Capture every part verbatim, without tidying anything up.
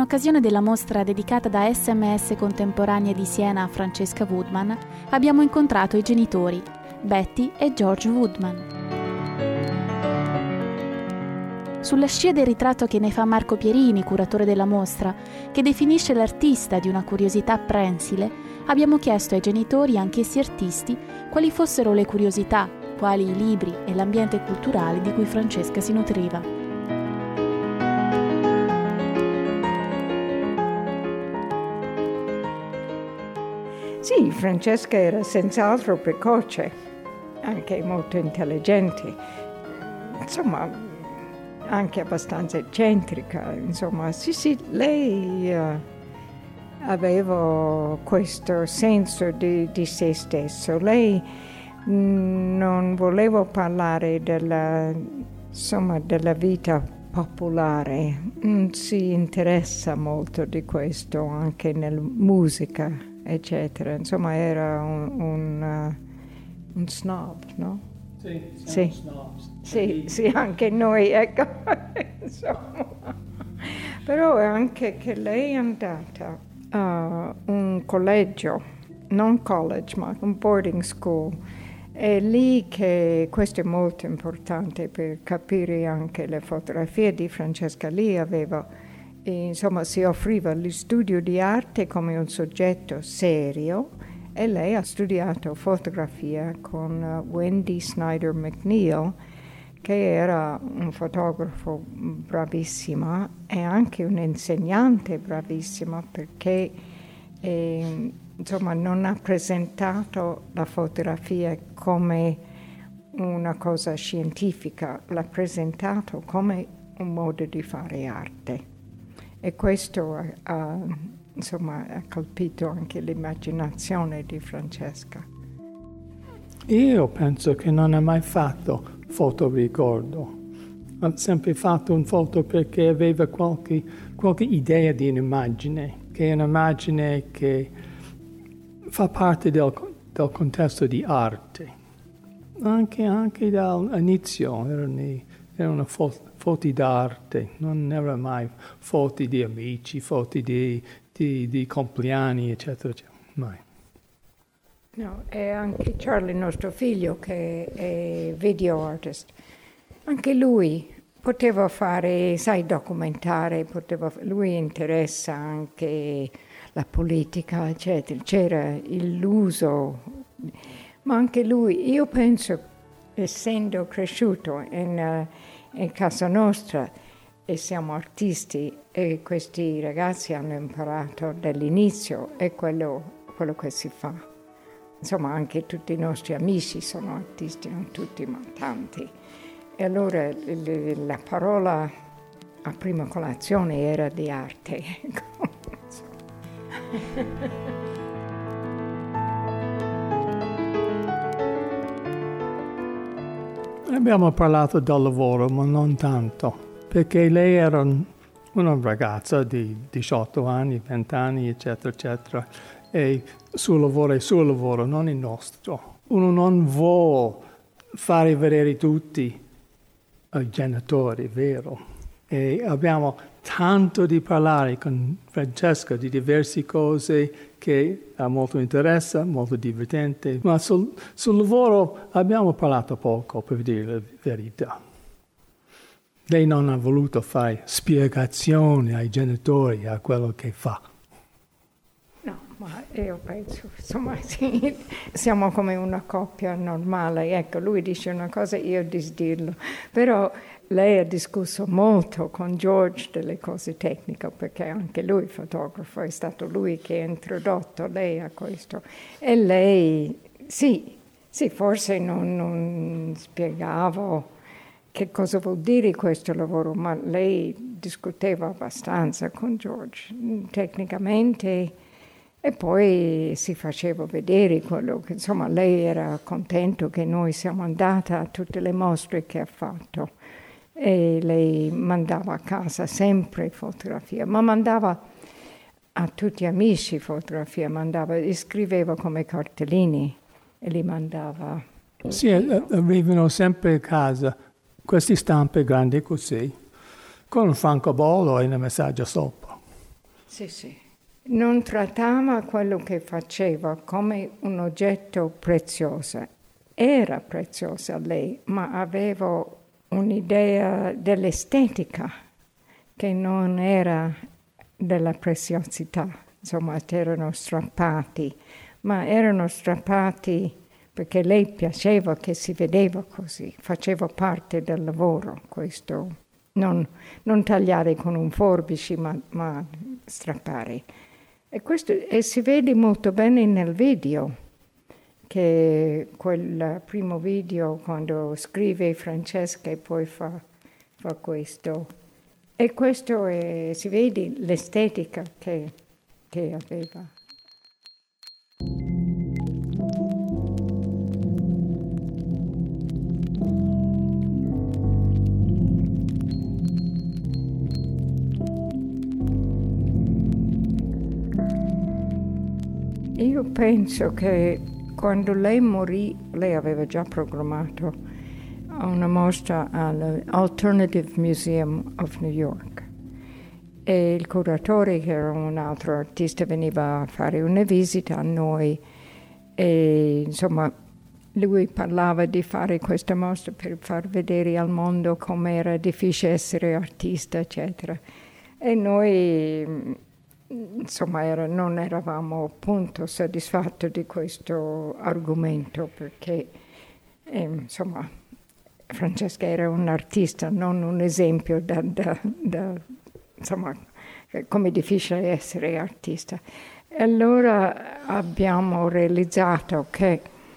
occasione della mostra dedicata da S M S Contemporanea di Siena a Francesca Woodman, abbiamo incontrato i genitori, Betty e George Woodman. Sulla scia del ritratto che ne fa Marco Pierini, curatore della mostra, che definisce l'artista di una curiosità prensile, abbiamo chiesto ai genitori, anch'essi artisti, quali fossero le curiosità, quali i libri e l'ambiente culturale di cui Francesca si nutriva. Sì, Francesca era senz'altro precoce, anche molto intelligente, insomma anche abbastanza eccentrica, insomma, sì sì, lei uh, aveva questo senso di, di se stesso. Lei mh, non voleva parlare della, insomma, della vita popolare, non si interessa molto di questo, anche nella musica, eccetera. Insomma, era un, un, uh, un snob, no? Sì, sì. Snobs. Sì, sì, anche noi, ecco, insomma. Però anche che lei è andata a un collegio, non college, ma un boarding school, è lì che, questo è molto importante per capire anche le fotografie di Francesca, lì aveva, insomma, si offriva lo studio di arte come un soggetto serio, e lei ha studiato fotografia con Wendy Snyder McNeil, che era un fotografo bravissima e anche un insegnante bravissima, perché eh, insomma, non ha presentato la fotografia come una cosa scientifica, l'ha presentato come un modo di fare arte. E questo ha, ha, insomma, ha colpito anche l'immaginazione di Francesca. Io penso che non ha mai fatto fotoricordo. Ha sempre fatto un foto perché aveva qualche, qualche idea di un'immagine, che è un'immagine che fa parte del, del contesto di arte. Anche, anche dall'inizio erano, erano foto d'arte, non erano mai foto di amici, foto di, di, di compleanni, eccetera, eccetera. Mai. No, e anche Charlie, nostro figlio, che è video artist, anche lui poteva fare, sai, documentare, poteva, lui interessa anche la politica, eccetera, c'era l'uso, ma anche lui, io penso, essendo cresciuto in, uh, in casa nostra e siamo artisti e questi ragazzi hanno imparato dall'inizio, è quello, quello che si fa. Insomma, anche tutti i nostri amici sono artisti, non tutti, ma tanti. E allora la parola a prima colazione era di arte. Abbiamo parlato del lavoro, ma non tanto, perché lei era una ragazza di diciotto anni, venti anni, eccetera, eccetera. E suo lavoro è suo lavoro, non il nostro. Uno non vuole fare vedere tutti ai genitori, vero? E abbiamo tanto di parlare con Francesca di diverse cose che ha molto interesse, molto divertente, ma sul, sul lavoro abbiamo parlato poco, per dire la verità. Lei non ha voluto fare spiegazioni ai genitori a quello che fa. Ma io penso, insomma, sì, siamo come una coppia normale. Ecco, lui dice una cosa, io disdirlo. Però lei ha discusso molto con George delle cose tecniche, perché anche lui fotografo, è stato lui che ha introdotto lei a questo. E lei, sì, sì, forse non, non spiegavo che cosa vuol dire questo lavoro, ma lei discuteva abbastanza con George, tecnicamente. E poi si faceva vedere quello che, insomma, lei era contento che noi siamo andati a tutte le mostre che ha fatto. E lei mandava a casa sempre fotografie, ma mandava a tutti gli amici fotografie, mandava, scriveva come cartellini e li mandava. Sì, arrivano sempre a casa queste stampe grandi così, con un francobollo e un messaggio sopra. Sì, sì. Non trattava quello che faceva come un oggetto prezioso. Era preziosa lei, ma aveva un'idea dell'estetica che non era della preziosità. Insomma, erano strappati, ma erano strappati perché lei piaceva che si vedeva così, faceva parte del lavoro questo. Non, non tagliare con un forbice, ma, ma strappare. E questo e si vede molto bene nel video, che quel primo video quando scrive Francesca e poi fa, fa questo. E questo è, si vede l'estetica che, che aveva. Io penso che quando lei morì, lei aveva già programmato una mostra all'Alternative Museum of New York e il curatore, che era un altro artista, veniva a fare una visita a noi e insomma lui parlava di fare questa mostra per far vedere al mondo com'era difficile essere artista, eccetera. E noi insomma era, non eravamo appunto soddisfatti di questo argomento perché eh, insomma Francesca era un artista, non un esempio da, da, da insomma come è difficile essere artista. E allora abbiamo realizzato che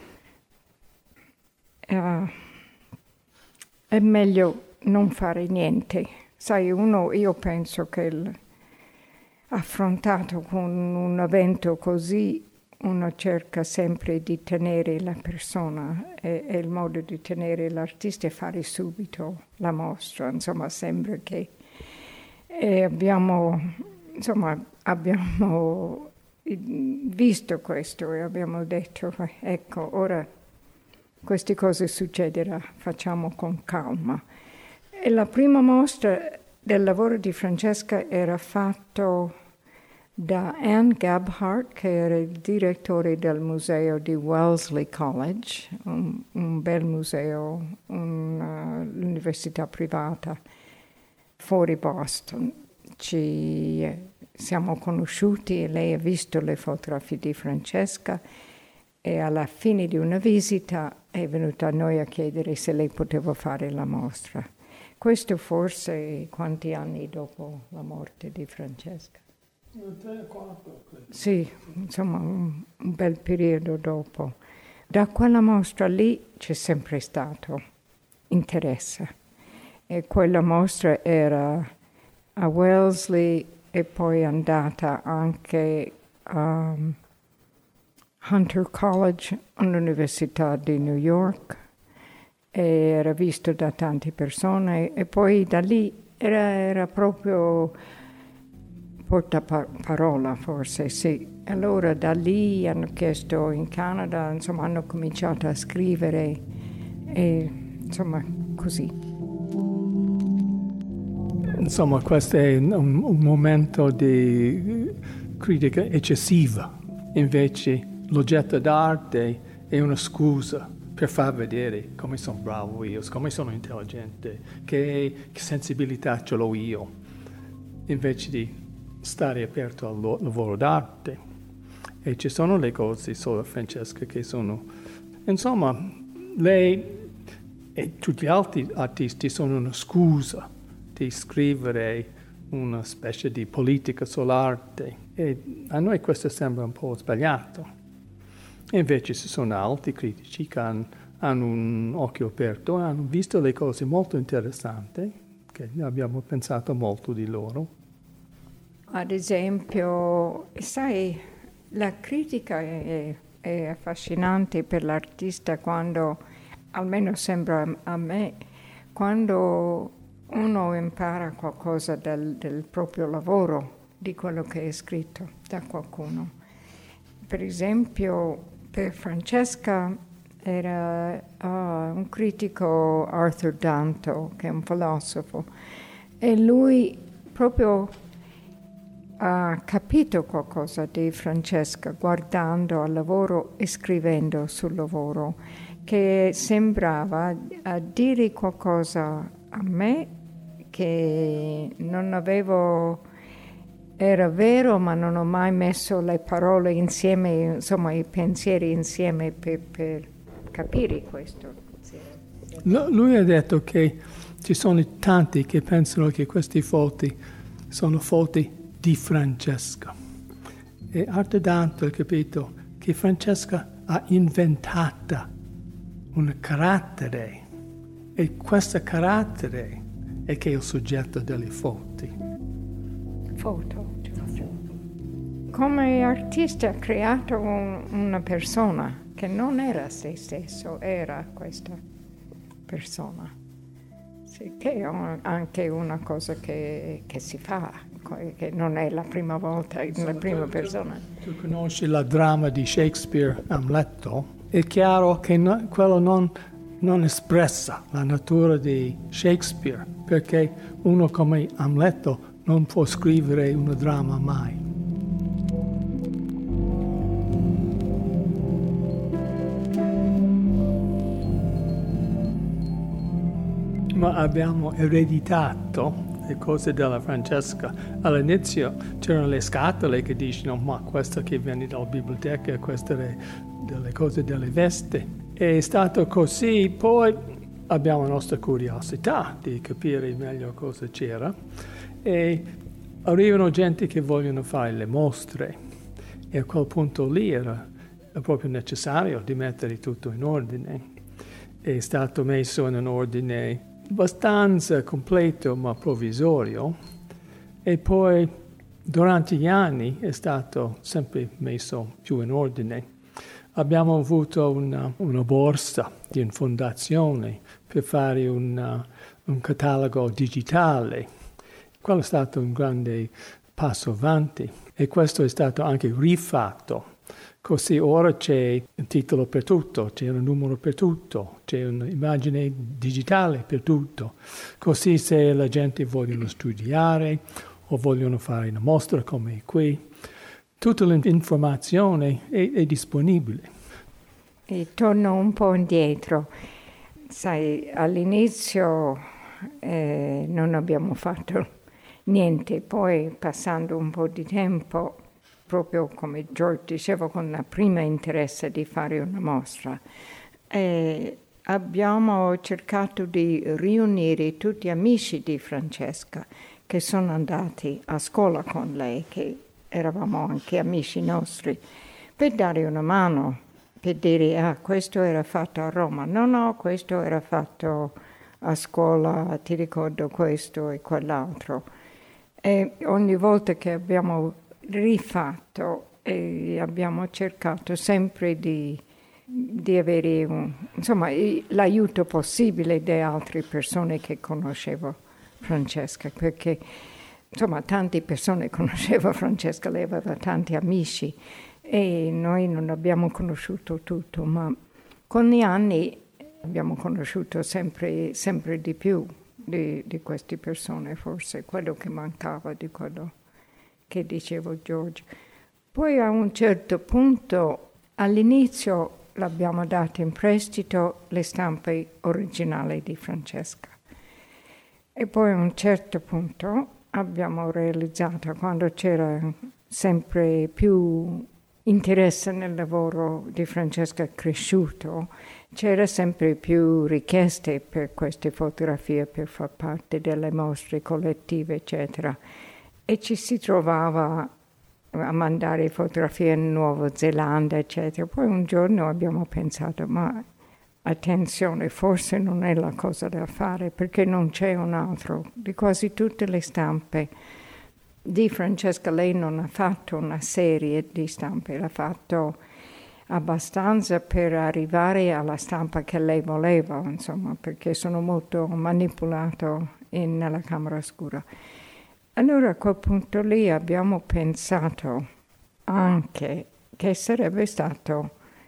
uh, è meglio non fare niente. Sai, uno, io penso che il, affrontato con un evento così, uno cerca sempre di tenere la persona e, e il modo di tenere l'artista è fare subito la mostra. Insomma, sembra che e abbiamo, insomma, abbiamo visto questo e abbiamo detto, ecco, ora queste cose succederà, facciamo con calma. E la prima mostra del lavoro di Francesca era fatto da Anne Gabhart, che era il direttore del museo di Wellesley College, un, un bel museo, un'università privata fuori Boston. Ci siamo conosciuti e lei ha visto le fotografie di Francesca e alla fine di una visita è venuta a noi a chiedere se lei poteva fare la mostra. Questo forse quanti anni dopo la morte di Francesca? Sì, insomma un, un bel periodo dopo. Da quella mostra lì c'è sempre stato interesse. E quella mostra era a Wellesley e poi è andata anche a Hunter College, un'università di New York, e era visto da tante persone e poi da lì era, era proprio portaparola forse, sì. Allora da lì hanno chiesto in Canada, insomma hanno cominciato a scrivere e insomma così. Insomma, questo è un, un momento di critica eccessiva. Invece l'oggetto d'arte è una scusa per far vedere come sono bravo io, come sono intelligente, che, che sensibilità ce l'ho io, invece di stare aperto al lo, lavoro d'arte. E ci sono le cose solo Francesca che sono... Insomma, lei e tutti gli altri artisti sono una scusa di scrivere una specie di politica sull'arte e a noi questo sembra un po' sbagliato. E invece ci sono altri critici che hanno, hanno un occhio aperto, hanno visto le cose molto interessanti, che abbiamo pensato molto di loro. Ad esempio, sai, la critica è, è affascinante per l'artista quando, almeno sembra a me, quando uno impara qualcosa del, del proprio lavoro, di quello che è scritto da qualcuno. Per esempio, per Francesca era uh, un critico, Arthur Danto, che è un filosofo, e lui proprio ha capito qualcosa di Francesca guardando al lavoro e scrivendo sul lavoro, che sembrava a dire qualcosa a me che non avevo, era vero, ma non ho mai messo le parole insieme, insomma i pensieri insieme per, per capire questo. No, lui ha detto che ci sono tanti che pensano che queste foto sono foto di Francesca. E altrettanto ha capito che Francesca ha inventato un carattere e questo carattere è che è il soggetto delle foto. Foto. Come artista ha creato un, una persona che non era se stesso, era questa persona. Sì, che è anche una cosa che, che si fa, che non è la prima volta, la prima persona. Tu conosci il dramma di Shakespeare, Amleto? È chiaro che no, quello non, non espressa la natura di Shakespeare, perché uno come Amleto non può scrivere un dramma mai. Ma abbiamo ereditato le cose della Francesca. All'inizio c'erano le scatole che dicono ma questo che viene dalla biblioteca, queste le, delle cose delle vesti. È stato così, poi abbiamo la nostra curiosità di capire meglio cosa c'era e arrivano gente che vogliono fare le mostre e a quel punto lì era proprio necessario di mettere tutto in ordine. È stato messo in un ordine abbastanza completo ma provvisorio e poi durante gli anni è stato sempre messo più in ordine. Abbiamo avuto una, una borsa di una fondazione per fare una, un catalogo digitale. Quello è stato un grande passo avanti e questo è stato anche rifatto. Così ora c'è un titolo per tutto, c'è un numero per tutto, c'è un'immagine digitale per tutto. Così se la gente vogliono studiare o vogliono fare una mostra come qui, tutta l'informazione è, è disponibile. E torno un po' indietro. Sai, all'inizio eh, non abbiamo fatto niente, poi passando un po' di tempo, proprio come George diceva, con la prima interesse di fare una mostra, e abbiamo cercato di riunire tutti gli amici di Francesca che sono andati a scuola con lei, che eravamo anche amici nostri, per dare una mano, per dire ah, questo era fatto a Roma, no, no, questo era fatto a scuola, ti ricordo questo e quell'altro. E ogni volta che abbiamo rifatto e abbiamo cercato sempre di, di avere un, insomma, l'aiuto possibile di altre persone che conoscevo Francesca, perché insomma tante persone conoscevano Francesca, lei aveva tanti amici e noi non abbiamo conosciuto tutto, ma con gli anni abbiamo conosciuto sempre, sempre di più di, di queste persone, forse quello che mancava di quello che dicevo George. Poi a un certo punto, all'inizio l'abbiamo dato in prestito le stampe originali di Francesca e poi a un certo punto abbiamo realizzato, quando c'era sempre più interesse nel lavoro di Francesca cresciuto, c'era sempre più richieste per queste fotografie per far parte delle mostre collettive, eccetera. E ci si trovava a mandare fotografie in Nuova Zelanda, eccetera. Poi un giorno abbiamo pensato, ma attenzione, forse non è la cosa da fare, perché non c'è un altro. Di quasi tutte le stampe di Francesca, lei non ha fatto una serie di stampe, l'ha fatto abbastanza per arrivare alla stampa che lei voleva, insomma, perché sono molto manipolato in, nella camera scura. Allora a quel punto lì abbiamo pensato anche che sarebbe stato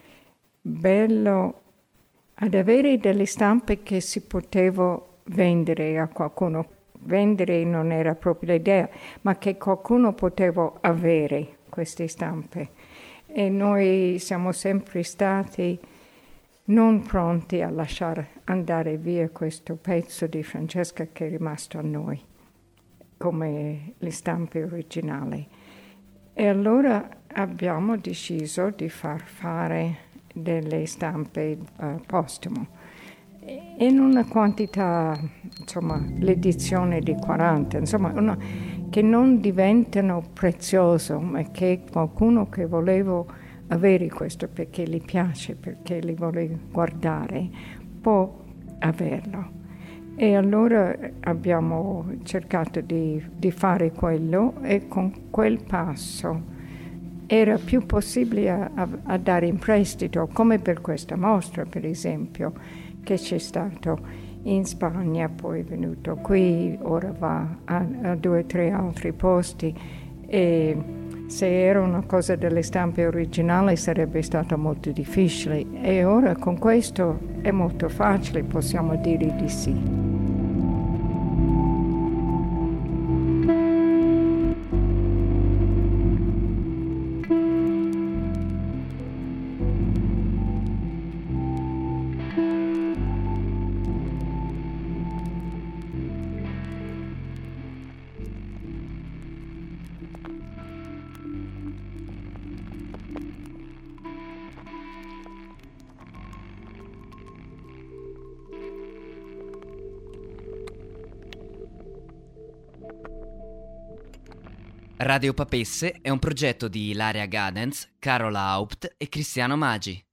bello ad avere delle stampe che si poteva vendere a qualcuno. vendere non era proprio l'idea, ma che qualcuno poteva avere queste stampe. E noi siamo sempre stati non pronti a lasciare andare via questo pezzo di Francesca che è rimasto a noi, come le stampe originali. E allora abbiamo deciso di far fare delle stampe uh, postume, in una quantità, insomma, l'edizione di quaranta, insomma, una, che non diventano prezioso, ma che qualcuno che voleva avere questo perché gli piace, perché li vuole guardare, può averlo. E allora abbiamo cercato di, di fare quello e con quel passo era più possibile a, a, a dare in prestito, come per questa mostra, per esempio, che c'è stato in Spagna, poi è venuto qui, ora va a, a due o tre altri posti. E se era una cosa delle stampe originali sarebbe stato molto difficile. E ora con questo è molto facile, possiamo dire di sì. Radio Papesse è un progetto di Ilaria Gadens, Carola Haupt e Cristiano Maggi.